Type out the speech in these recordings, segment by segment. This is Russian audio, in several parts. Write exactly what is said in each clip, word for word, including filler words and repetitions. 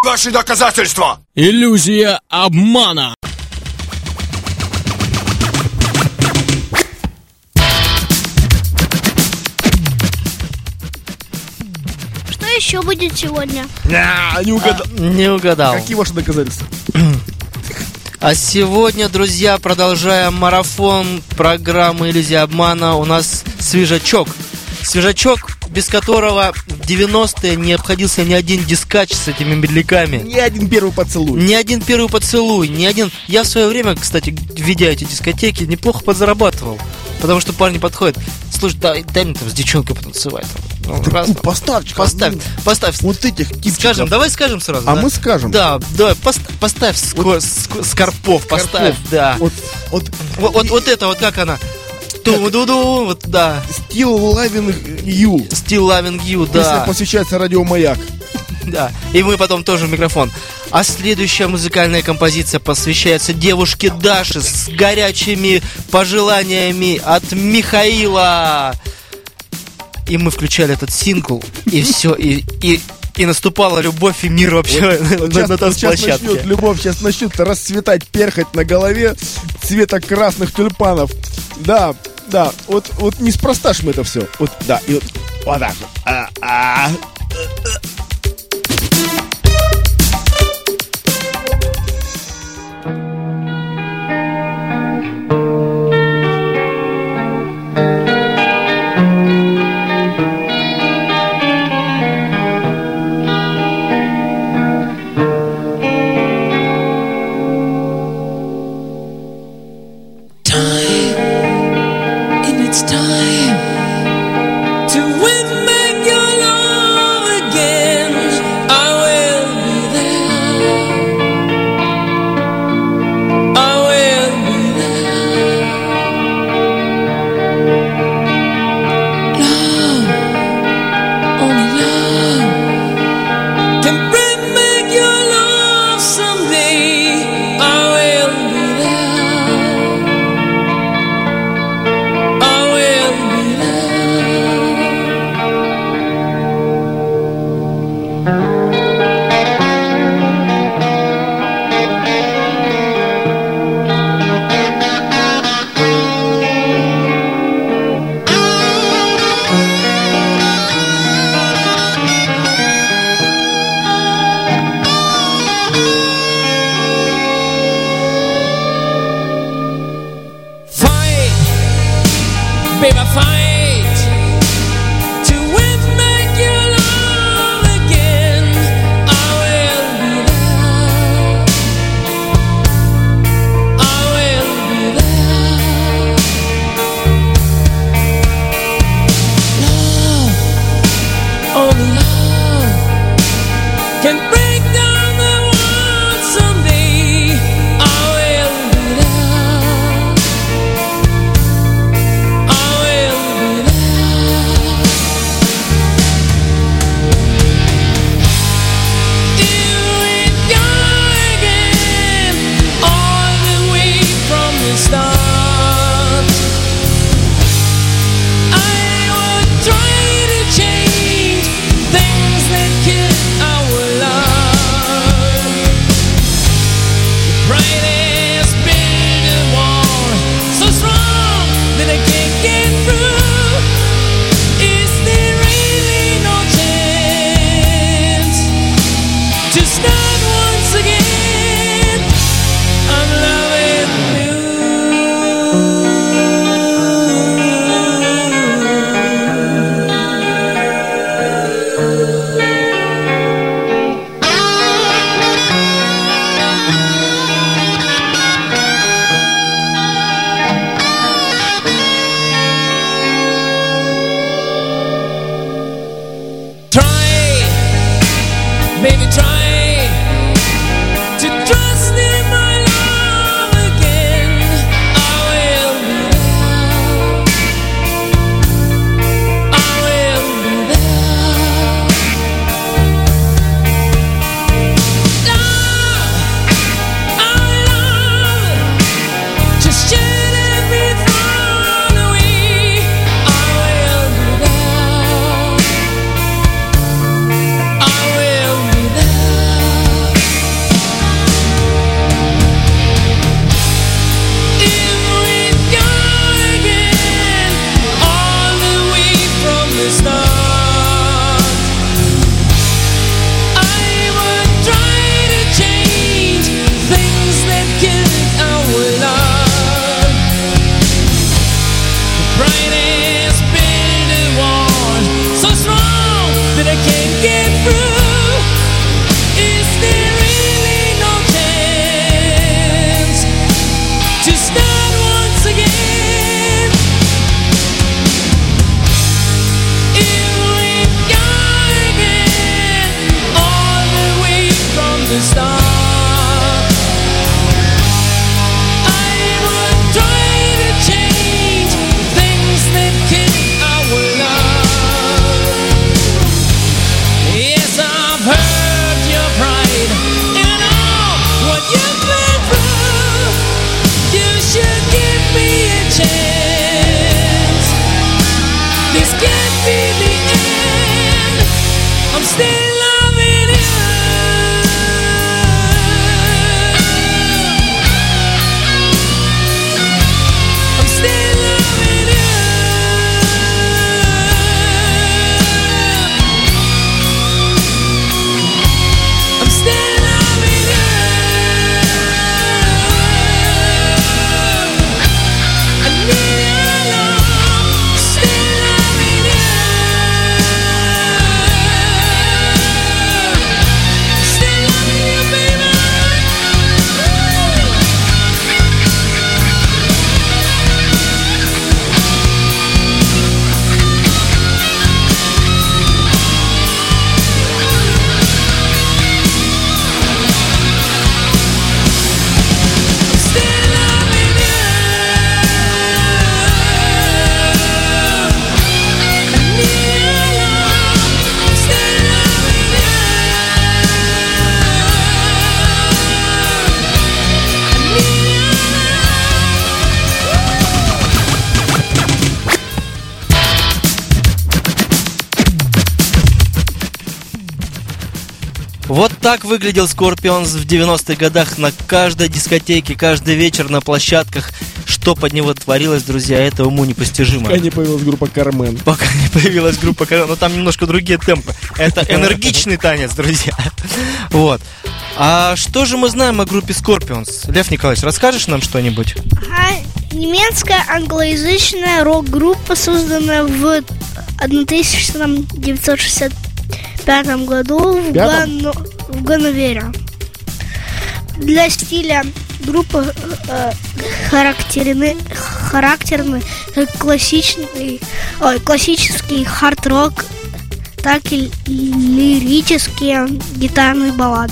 ваши доказательства? Иллюзия обмана. Что еще будет сегодня? А, не угадал. А, не угадал. Какие ваши доказательства? А сегодня, друзья, продолжаем марафон программы «Иллюзия обмана». У нас свежачок. Свежачок, без которого в девяностые не обходился ни один дискач с этими медляками. Ни один первый поцелуй. Ни один первый поцелуй, ни один... Я в свое время, кстати, ведя эти дискотеки, неплохо подзарабатывал. Потому что парни подходят: слушай, дай, дай мне там с девчонкой потанцевать. Ну, Так, раз, ну, поставь, поставь, ну, поставь. Вот этих типчиков. Скажем, давай скажем сразу. А да? мы скажем. Да, давай, пост- поставь ско- Вот. ск- Скорпов, поставь, да. Вот, вот, Вот, вот, вот это вот как она. Ту-ду-ду, вот, да. Still Loving You. Still Loving You, Песня да. посвящается радио Маяк. Да. И мы потом тоже в микрофон. А следующая музыкальная композиция посвящается девушке Даше с горячими пожеланиями от Михаила. И мы включали этот сингл, и все, и, и, и наступала любовь и мир вообще Вот, вот на, сейчас, на вот сейчас танцплощадке. начнет любовь, сейчас начнет расцветать перхоть на голове цвета красных тюльпанов. Да, да, вот, вот неспроста ж мы это все. Вот, да, и вот, вот так вот. А, а. It's time to win back your love. This can't be the end. I'm still loving you. I'm still loving you. I'm still loving you. I need your love. Still loving you. Still loving you, baby. Still loving you. I need your love. Still loving you. I need your Вот так выглядел Скорпионс в девяностых годах на каждой дискотеке, каждый вечер на площадках. Что под него творилось, друзья, это уму непостижимо. Пока не появилась группа Кармен. Пока не появилась группа Кармен, но там немножко другие темпы. Это энергичный танец, друзья. Вот. А что же мы знаем о группе Скорпионс? Лев Николаевич, расскажешь нам что-нибудь? А немецкая англоязычная рок-группа, созданная в тысяча девятьсот шестьдесят пятом году в, Пятом? Ганно- в Ганновере. Для стиля группы э, характерны, характерны как классичный, ой, классический хард-рок, так и лирические гитарные баллады.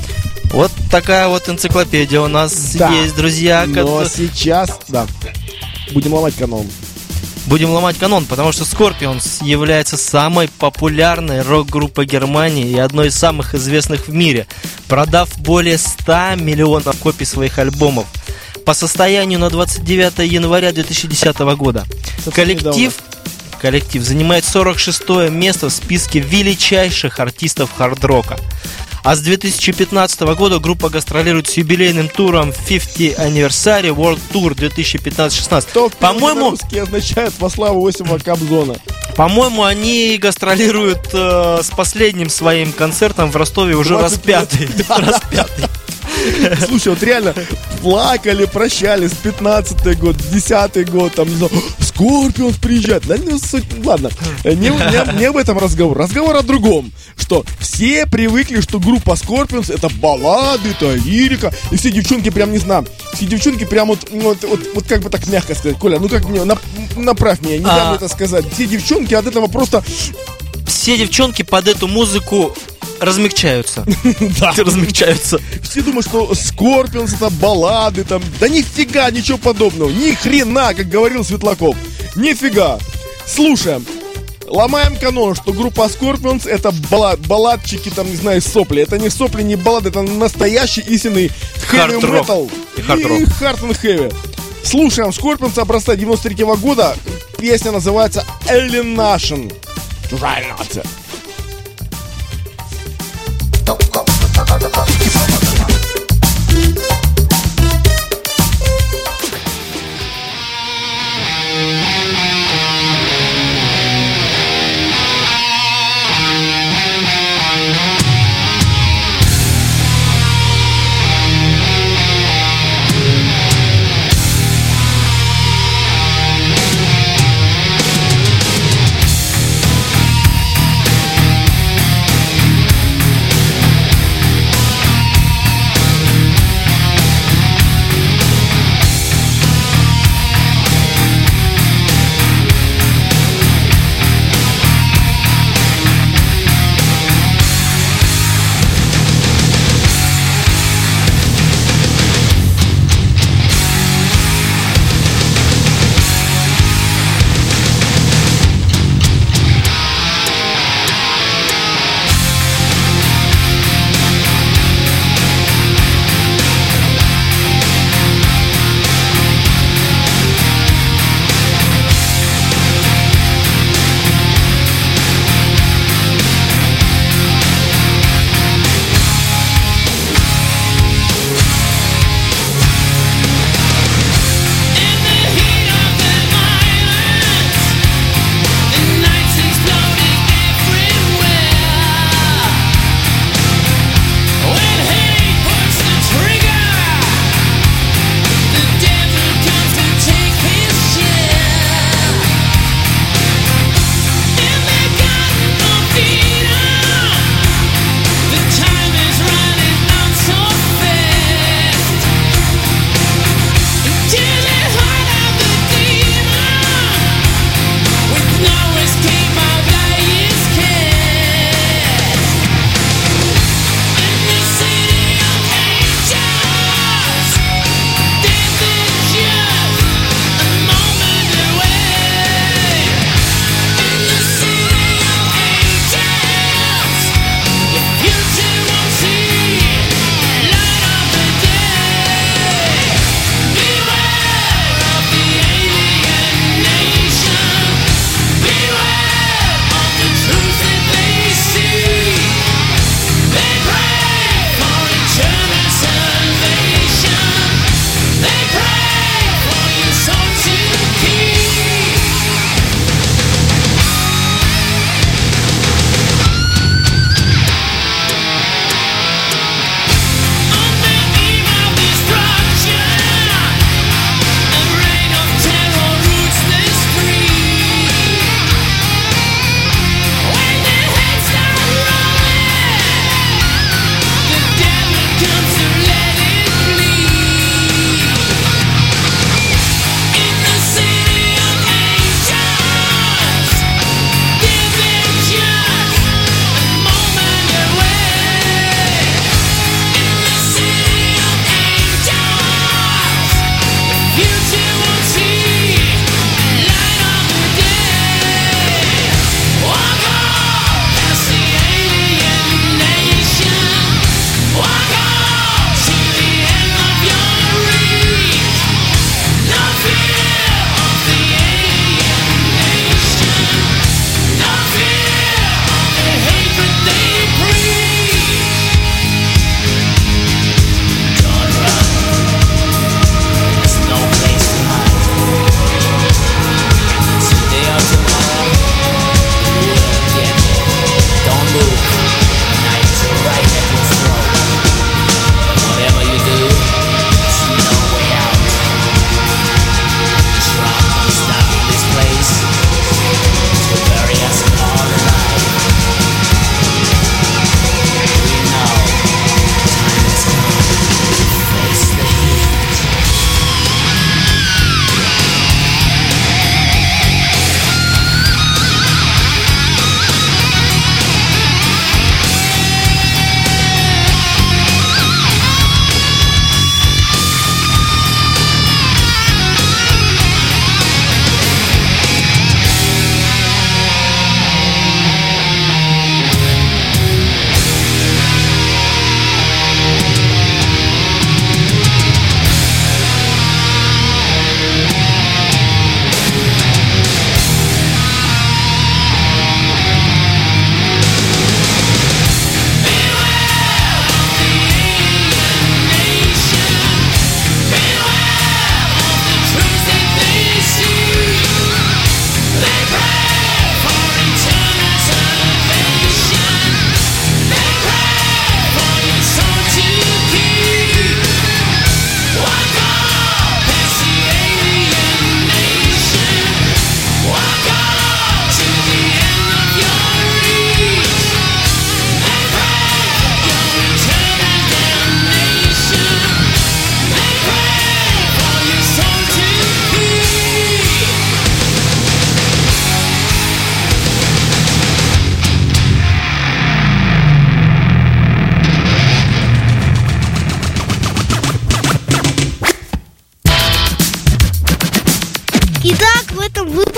Вот такая вот энциклопедия у нас Да. есть, друзья. Но ко- сейчас, да, будем ломать канон. Будем ломать канон, потому что Скорпионс является самой популярной рок-группой Германии и одной из самых известных в мире, продав более ста миллионов копий своих альбомов. По состоянию на двадцать девятое января две тысячи десятого года Совсем коллектив, коллектив занимает сорок шестое место в списке величайших артистов хард-рока. А с две тысячи пятнадцатого года группа гастролирует с юбилейным туром пятидесятый Anniversary World Tour две тысячи пятнадцать шестнадцать. Что По-моему, по-русски означает во славу Осипа Кобзона. По-моему, они гастролируют э, с последним своим концертом в Ростове уже раз двадцать пятый. Раз пятый. Слушай, вот реально плакали, прощались, пятнадцатый год, десятый год, там, не знаю, Скорпионс приезжает. Да, ну, суть, ладно, не, не, не об этом разговор. Разговор о другом, что все привыкли, что группа Скорпионс это баллады, это лирика, и все девчонки прям, не знаю, все девчонки прям вот, ну, вот, вот, вот как бы так мягко сказать, Коля, ну как мне, нап- направь меня, не А. дам это сказать. Все девчонки от этого просто, Все девчонки под эту музыку размягчаются. да, Размягчаются. все думают, что Скорпионс это баллады, там, да нифига, ничего подобного, ни хрена, как говорил Светлаков, нифига. Слушаем, ломаем канон, что группа Скорпионс это баллад, балладчики, там, не знаю, сопли, это не сопли, не баллады, это настоящий истинный heavy Хард-рок. metal И хард-рок. и hard and heavy. Слушаем Скорпионс образца девяносто третьего года, песня называется Alienation. Чужая нация. love.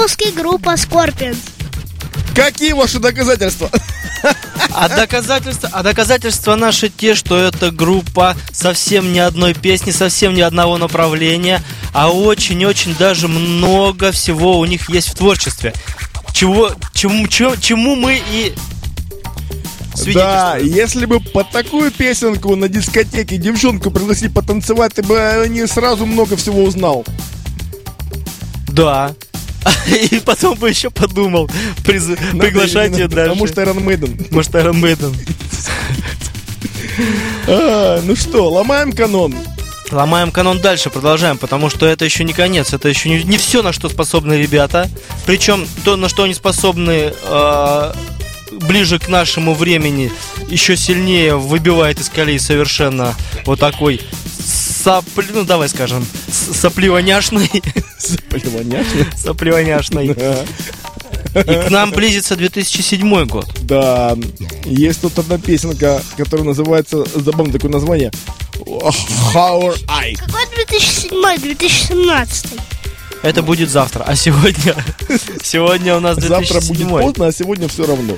Русский группа Scorpions. Какие ваши доказательства? А доказательства, а доказательства наши те, что эта группа совсем не одной песни, совсем не одного направления, а очень-очень даже много всего у них есть в творчестве. Чего, чему, чему, чему мы и Да, свидетельствуем. если бы под такую песенку на дискотеке девчонку пригласить потанцевать, ты бы не сразу много всего узнал. Да. И потом бы еще подумал, приз- приглашать ее дальше. Потому что Iron Maiden. Может, Iron Maiden. А, ну что, ломаем канон. Ломаем канон дальше, продолжаем, потому что это еще не конец, это еще не, не все, на что способны ребята. Причем то, на что они способны э, ближе к нашему времени, еще сильнее выбивает из колеи совершенно вот такой сопли, ну давай скажем, с- сопливоняшный, Заплеваняшный. сопливоняшный. Да. И к нам близится две тысячи седьмой год. Да, есть тут одна песенка, которая называется, забавное такое название, How I. Какой две тысячи седьмой, две тысячи семнадцатый? Это будет завтра, а сегодня, сегодня у нас две тысячи Завтра будет седьмой. поздно, а сегодня все равно.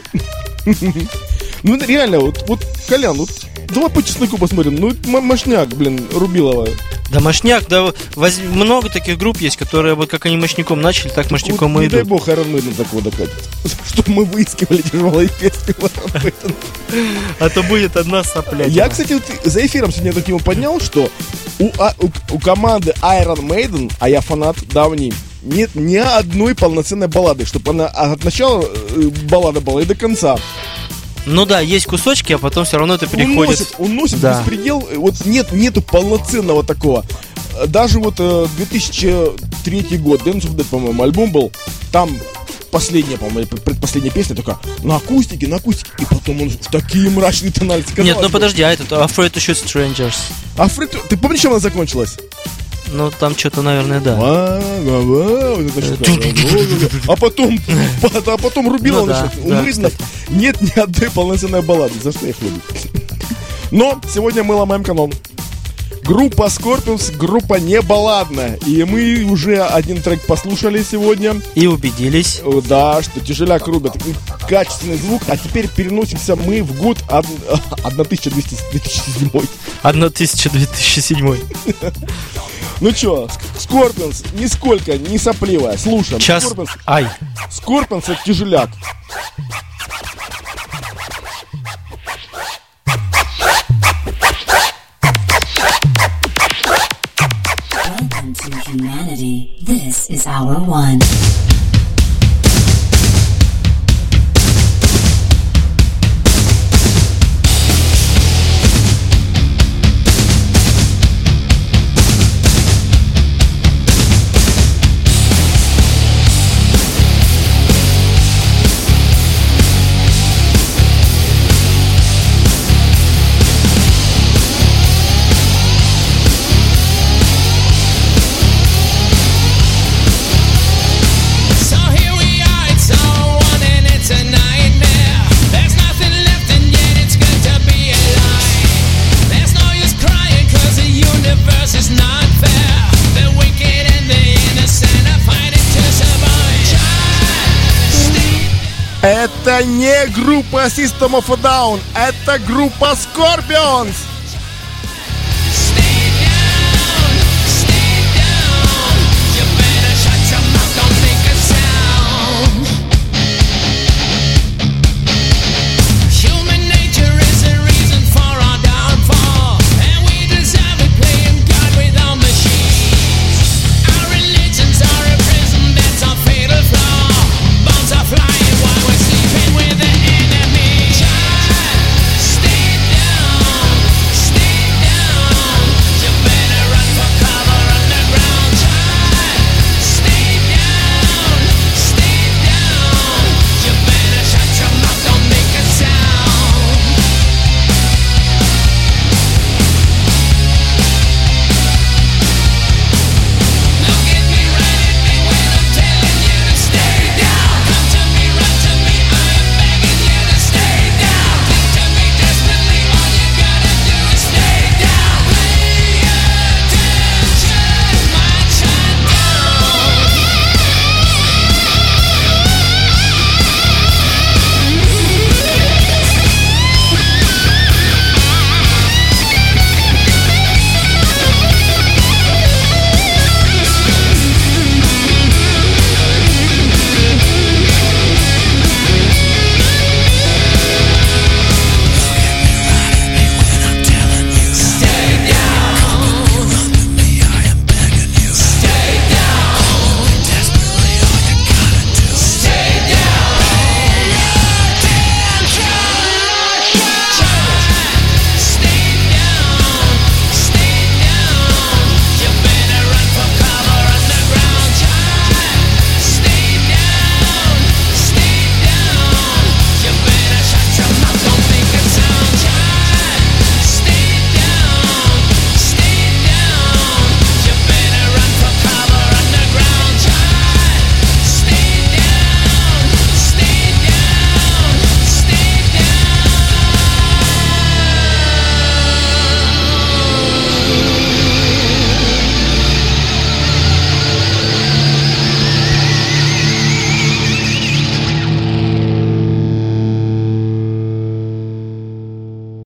Ну реально, вот, вот Колян, вот давай по чесноку посмотрим. Ну это м- мощняк, блин, Рубилова. Да мощняк, да воз- много таких групп есть, которые вот как они мощняком начали, так мощняком Вот, и не дай идут. бог Iron Maiden такого докатит. Что мы выискивали тяжелые песни в Iron Maiden. А то будет одна сопля. Я, кстати, вот за эфиром сегодня эту тему поднял, что у, а- у, у команды Iron Maiden, а я фанат давний, нет ни одной полноценной баллады, чтобы она от начала э, баллада была и до конца. Ну да, есть кусочки, а потом все равно это переходит. Уносит, уносит Да. беспредел. Вот нет, нету полноценного такого. Даже вот э, две тысячи третий год, Dance of Death, по-моему, альбом был. Там последняя, по-моему, предпоследняя песня такая на акустике, на акустике. И потом он в такие мрачные тональности. Нет, ну подожди, а этот Afraid to Shoot Strangers. А Фред, ты помнишь, чем она закончилась? Ну там что-то, наверное, да. Ва-ва-ва, вот это что-то. А потом, а потом Рубилова Ну да, началась. У да, Мейдена нет ни одной полноценной баллады. За что я их люблю? Но сегодня мы ломаем канон. Группа Scorpions, группа не балладная. И мы уже один трек послушали сегодня. И убедились. О, Да, что тяжеляк рубят. Качественный звук. А теперь переносимся мы в год тысяча двести седьмой. тысяча две тысячи седьмой. Ну чё, Scorpions нисколько не сопливая. Слушаем. Час. Scorpions, Ай. Scorpions это тяжеляк. Welcome to humanity. This is our one. So here we are, it's all one and it's a nightmare. There's nothing left and yet it's good to be alive. There's no use crying cause the universe is not fair. The wicked and the innocent are fighting to survive. Try to stay. Это не группа System of a Down, это группа Scorpions.